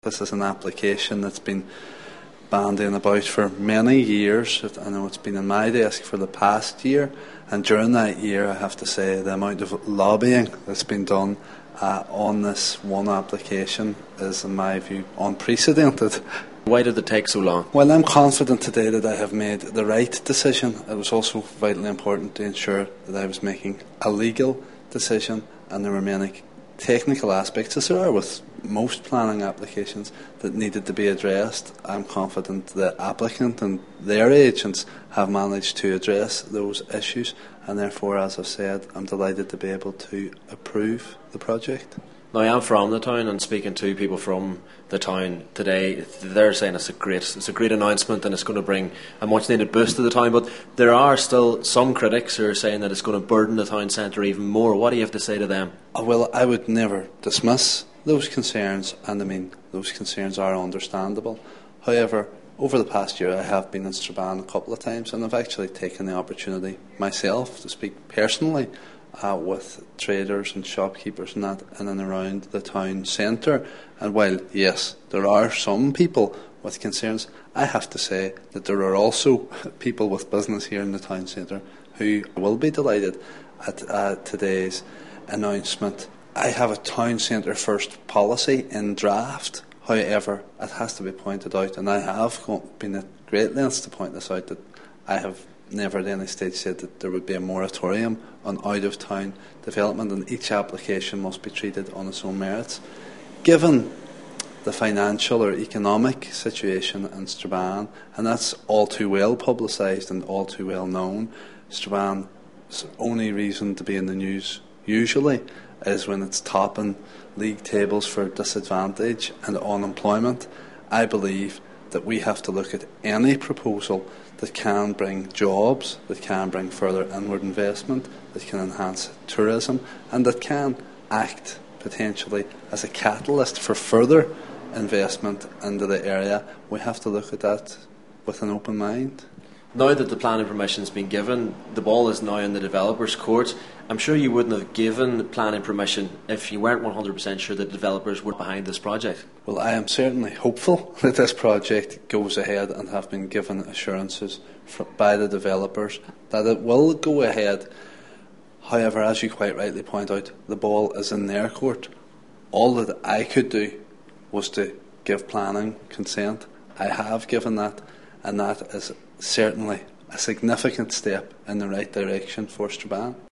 This is an application that's been bandying about for many years. I know it's been in my desk for the past year, and during that year I have to say the amount of lobbying that's been done on this one application is, in my view, unprecedented. Why did it take so long? Well, I'm confident today that I have made the right decision. It was also vitally important to ensure that I was making a legal decision, and there were many technical aspects, as there are with most planning applications, that needed to be addressed. I'm confident the applicant and their agents have managed to address those issues, and therefore, as I've said, I'm delighted to be able to approve the project. Now, I am from the town, and speaking to people from the town today, they're saying it's a great announcement and it's going to bring a much needed boost to the town, but there are still some critics who are saying that it's going to burden the town centre even more. What do you have to say to them? Well, I would never dismiss those concerns, and I mean, those concerns are understandable. However, over the past year I have been in Strabane a couple of times, and I've actually taken the opportunity myself to speak personally with traders and shopkeepers and that in and around the town centre. And while, yes, there are some people with concerns, I have to say that there are also people with business here in the town centre who will be delighted at today's announcement. I have a town centre first policy in draft. However, it has to be pointed out, and I have been at great lengths to point this out, that I have never at any stage said that there would be a moratorium on out-of-town development, and each application must be treated on its own merits. Given the financial or economic situation in Strabane, and that's all too well publicised and all too well known, Strabane's only reason to be in the news usually is when it's topping league tables for disadvantage and unemployment. I believe that we have to look at any proposal that can bring jobs, that can bring further inward investment, that can enhance tourism, and that can act potentially as a catalyst for further investment into the area. We have to look at that with an open mind. Now that the planning permission has been given, the ball is now in the developers' court. I'm sure you wouldn't have given planning permission if you weren't 100% sure that the developers were behind this project. Well, I am certainly hopeful that this project goes ahead, and have been given assurances by the developers that it will go ahead. However, as you quite rightly point out, the ball is in their court. All that I could do was to give planning consent. I have given that, and that is certainly a significant step in the right direction for Strabane.